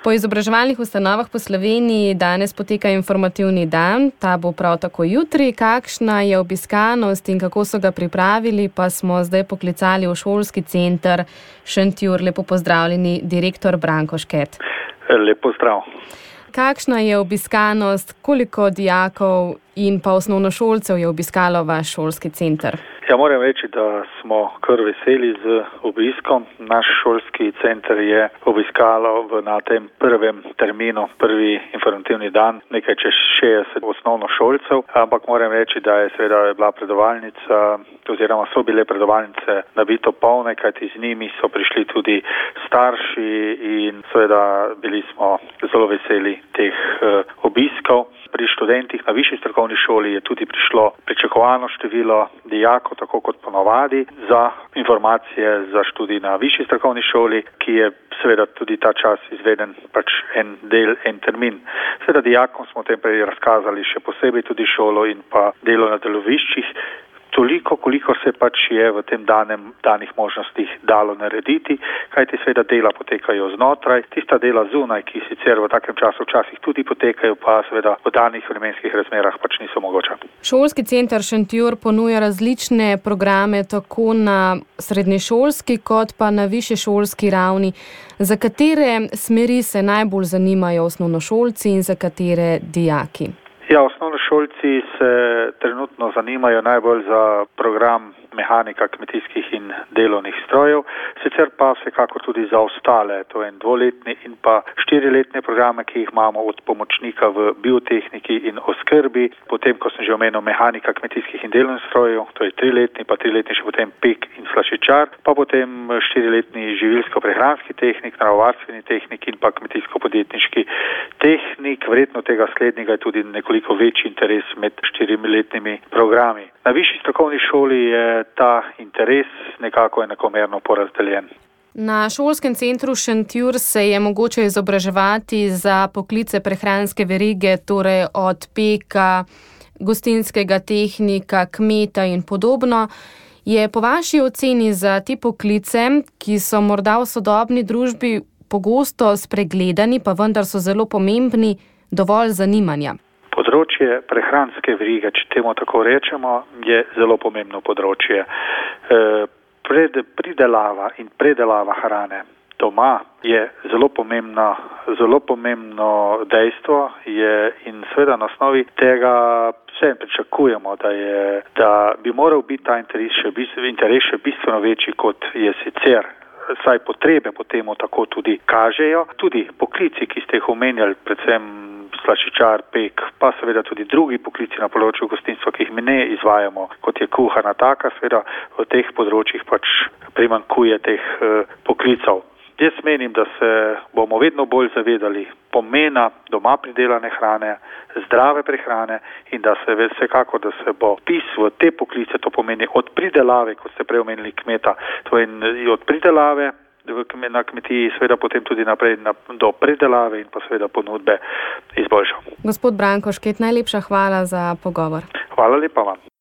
Po izobraževalnih ustanovah po Sloveniji danes poteka informativni dan, ta bo prav tako jutri. Kakšna je obiskanost in kako so ga pripravili, pa smo zdaj poklicali v šolski center Šentjur. Lepo pozdravljeni, direktor Branko Šket. Lep pozdrav. Kakšna je obiskanost, koliko dijakov in pa osnovnošolcev je obiskalo vaš šolski center? Ja, moram reči, da smo kar veseli z obiskom. Naš šolski center je obiskalo na tem prvem terminu, prvi informativni dan, nekaj čez 60 osnovnošolcev, ampak moram reči, da je seveda bila predavalnica oziroma so bile predavalnice nabito polne, kajti z njimi so prišli tudi starši in seveda bili smo zelo veseli teh obiskov. Pri študentih na višji strokovni šoli je tudi prišlo pričakovano število dijakov, tako kot ponavadi, za informacije za študij na višji strokovni šoli, ki je seveda tudi ta čas izveden en termin. Seveda dijakom smo tem prej razkazali še posebej tudi šolo in pa delo na deloviščih, toliko, koliko se je v tem danih možnostih dalo narediti, kajti seveda dela potekajo znotraj, tista dela zunaj, ki sicer v takem času včasih tudi potekajo, pa seveda v danih vremenskih razmerah niso mogoče. Šolski center Šentjur ponuja različne programe tako na srednješolski kot pa na višješolski ravni. Za katere smeri se najbolj zanimajo osnovnošolci in za katere dijaki? Ja, osnovnošolci se trenutno zanimajo najbolj za program mehanika kmetijskih in delovnih strojev, sicer pa vsekakor tudi za ostale, to je dvoletni in pa 4-letne programe, ki jih imamo od pomočnika v biotehniki in oskrbi, potem, ko sem že omenil mehanika kmetijskih in delovnih strojev, to je 3-letni, pa 3-letni še potem pek in slaščičar, pa potem 4-letni živilsko-prehranski tehnik, naravovarstveni tehnik in pa kmetijsko-podjetniški tehnik. Verjetno tega slednjega je tudi nekoliko večji interes med 4-letnimi programi. Na višji strokovni šoli je ta interes nekako enakomerno porazdeljen. Na šolskem centru Šentjur se je mogoče izobraževati za poklice prehranske verige, torej od peka, gostinskega tehnika, kmeta in podobno. Je po vaši oceni za te poklice, ki so morda v sodobni družbi pogosto spregledani, pa vendar so zelo pomembni, dovolj zanimanja? Področje prehranske verige, če temu tako rečemo, je zelo pomembno področje. Pridelava in predelava hrane doma je zelo pomembno dejstvo in seveda na osnovi tega vse pričakujemo, da bi moral biti ta interes še bistveno večji, kot je sicer. Saj potrebe po temu tako tudi kažejo. Tudi poklici, ki ste jih omenjali, predvsem slaščičar, pek, pa seveda tudi drugi poklici na področju gostinstva, ki jih mi ne izvajamo, kot je kuharna taka, seveda v teh področjih primanjkuje teh poklicov. Jaz menim, da se bomo vedno bolj zavedali pomena doma pridelane hrane, zdrave prehrane in da se vsekakor, da se bo vpis v te poklice, to pomeni od pridelave, kot ste prej omenili kmeta, to je od pridelave na kmetiji, seveda potem tudi naprej do predelave in pa seveda ponudbe izboljšal. Gospod Branko Šket, najlepša hvala za pogovor. Hvala lepa vam.